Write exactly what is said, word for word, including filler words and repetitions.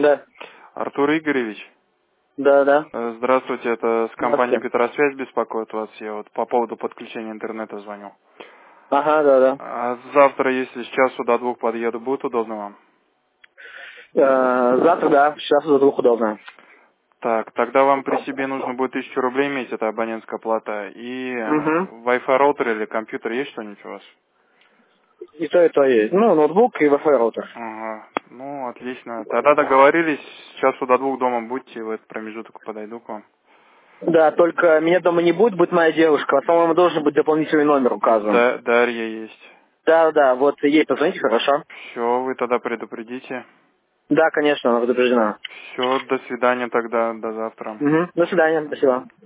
Да. Артур Игоревич? Да, да. Э, Здравствуйте, это с компании Петросвязь беспокоит вас. Я вот по поводу подключения интернета звоню. Ага, да, да. А завтра, если с часу до двух подъеду, будет удобно вам? Э, завтра, да, сейчас до двух удобно. Так, тогда вам при себе нужно будет тысячу рублей иметь, это абонентская плата. И Угу. Wi-Fi роутер или компьютер есть что-нибудь у вас? И то, и то есть. Ну, ноутбук и Wi-Fi роутер. Ага, ну отлично. Тогда договорились, с часу до двух дома будьте, в этот промежуток подойду к вам. Да, только меня дома не будет, будет моя девушка. А, по-моему, должен быть дополнительный номер указан. Да, Дарья есть. Да, да, вот ей позвоните, хорошо? Все, вы тогда предупредите. Да, конечно, она предупреждена. Все, до свидания тогда, до завтра. Угу. До свидания, спасибо.